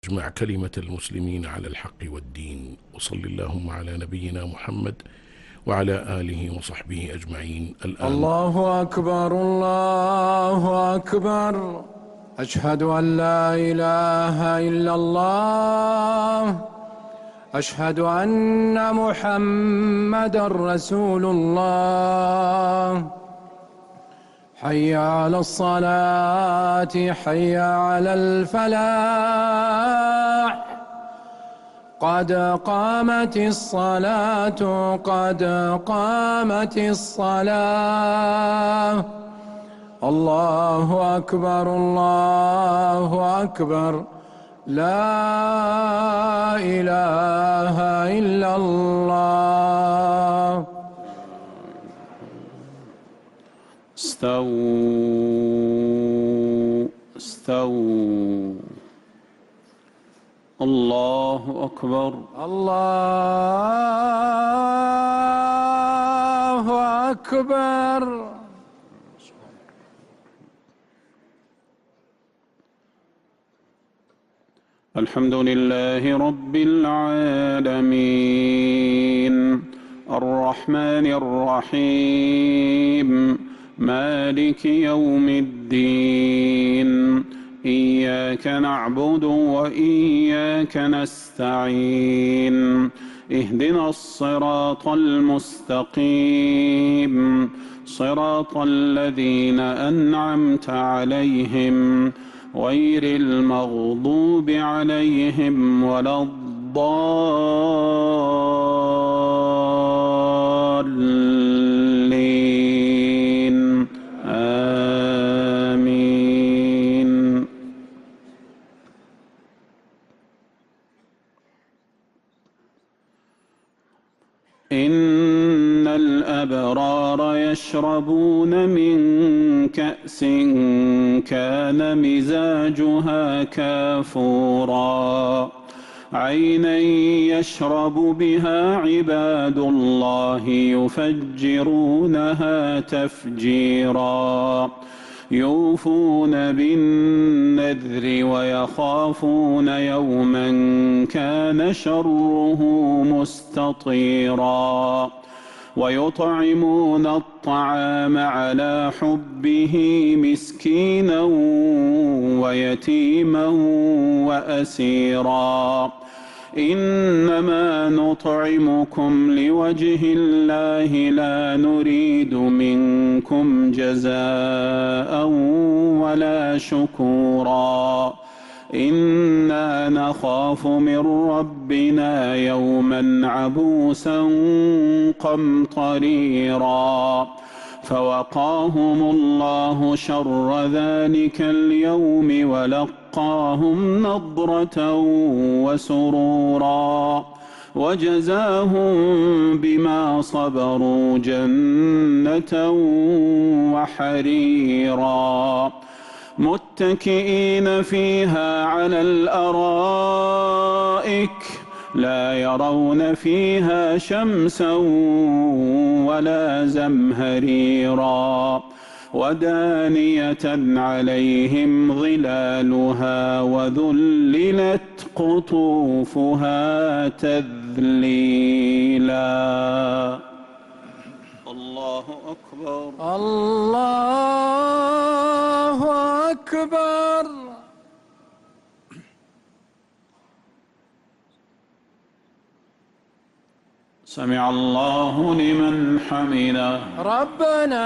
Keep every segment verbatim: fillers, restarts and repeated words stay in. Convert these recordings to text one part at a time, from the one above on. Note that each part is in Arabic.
اجمع كلمة المسلمين على الحق والدين. وصل اللهم على نبينا محمد وعلى آله وصحبه أجمعين. الآن الله أكبر الله أكبر، أشهد أن لا إله إلا الله، أشهد أن محمدا رسول الله. حي على الصلاة، حي على الفلاح، قد قامت الصلاة، قد قامت الصلاة. الله أكبر الله أكبر، لا إله إلا الله. استووا استووا. الله أكبر الله أكبر. الحمد لله رب العالمين، الرحمن الرحيم، مالك يوم الدين. إياك نعبد وإياك نستعين، اهدنا الصراط المستقيم، صراط الذين أنعمت عليهم غير المغضوب عليهم ولا الضالين. آمين. إن الأبرار يشربون من كأس كان مزاجها كافورا، عينا يشرب بها عباد الله يفجرونها تفجيرا، يوفون بالنذر ويخافون يوما كان شره مستطيرا، ويطعمون الطعام على حبه مسكينا ويتيما وأسيرا، إنما نطعمكم لوجه الله لا نريد منكم جزاء ولا شكورا، إنا نخاف من ربنا يوما عبوسا قمطريرا، فوقاهم الله شر ذلك اليوم ولقاهم نضرة وسرورا، وجزاهم بما صبروا جنة وحريرا، متكئين فيها على الأرائك لا يرون فيها شمسا ولا زمهريرا، ودانية عليهم ظلالها وذللت قطوفها تذليلا. الله أكبر الله أكبر. سمع الله لمن حمده. ربنا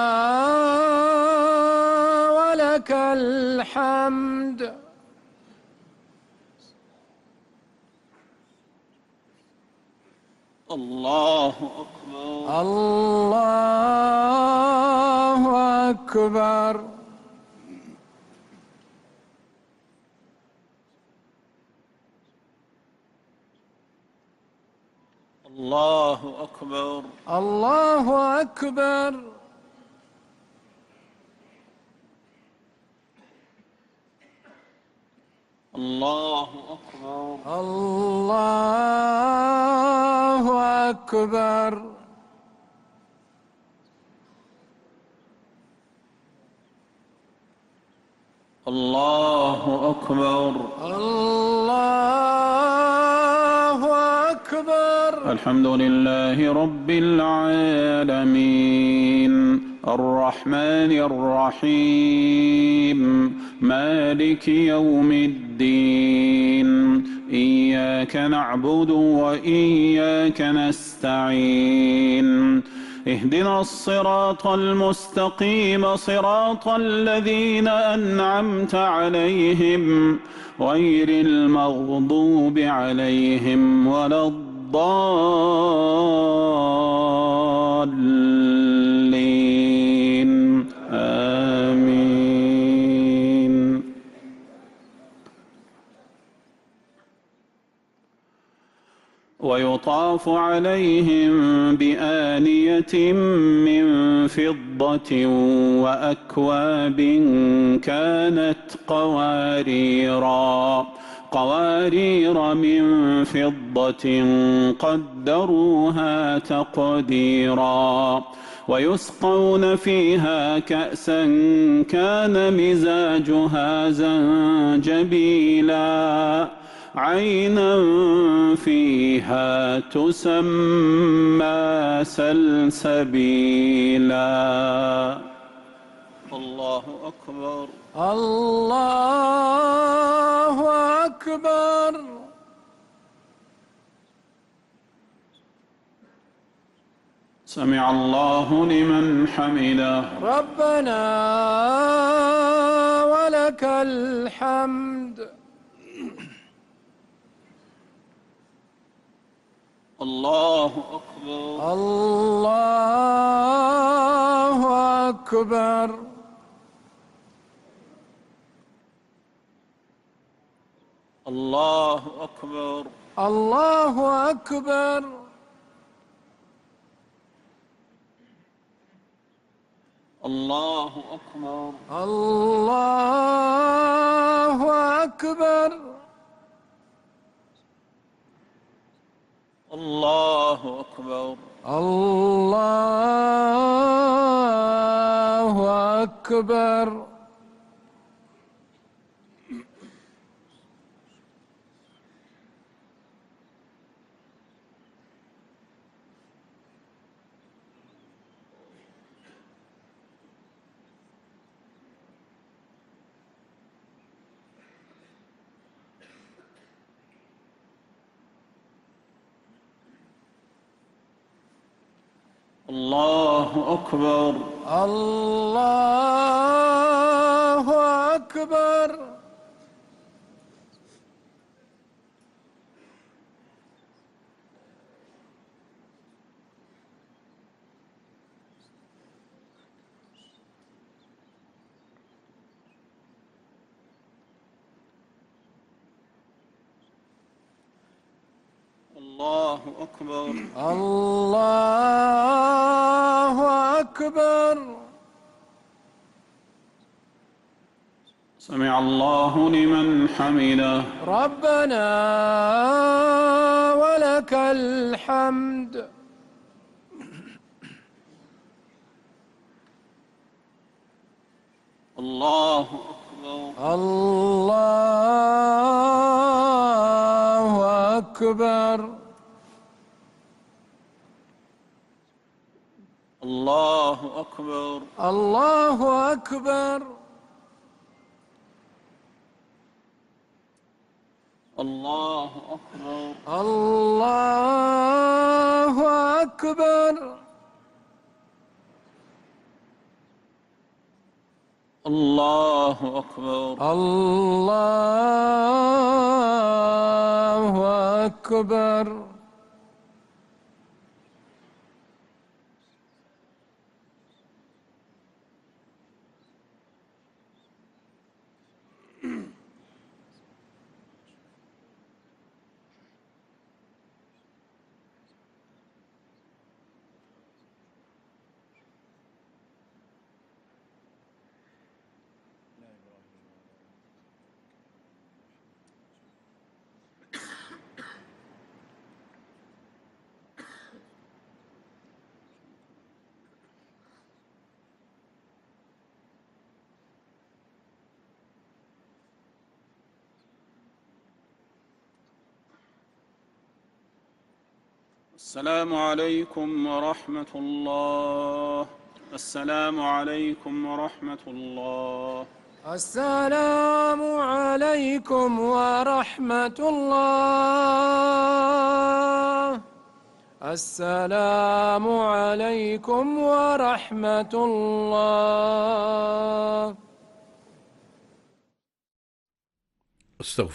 ولك الحمد. الله أكبر الله أكبر. الله أكبر الله أكبر. الله أكبر الله أكبر. الله أكبر الله الحمد لله رب العالمين الرحمن الرحيم مالك يوم الدين إياك نعبد وإياك نستعين اهدنا الصراط المستقيم صراط الذين أنعمت عليهم غير المغضوب عليهم ولا الضالين آمين. ويطاف عليهم بآنية من فضة وأكواب كانت قواريرا قوارير من فضة قدروها تقديرا ويسقون فيها كأسا كان مزاجها زنجبيلا عينا فيها تسمى سلسبيلا. الله أكبر. الله أكبر. سمع الله لمن حمده. ربنا ولك الحمد. الله أكبر. الله أكبر. الله أكبر. الله أكبر. الله أكبر. الله أكبر. الله أكبر. الله أكبر. الله أكبر. الله أكبر. الله أكبر. الله أكبر. سمع الله لمن حمده. ربنا ولك الحمد. الله أكبر. الله أكبر. الله أكبر. الله أكبر. الله أكبر. الله أكبر. الله أكبر. الله أكبر. السلام عليكم ورحمة الله. السلام عليكم ورحمة الله. السلام عليكم ورحمة الله. السلام عليكم ورحمة الله. استغفر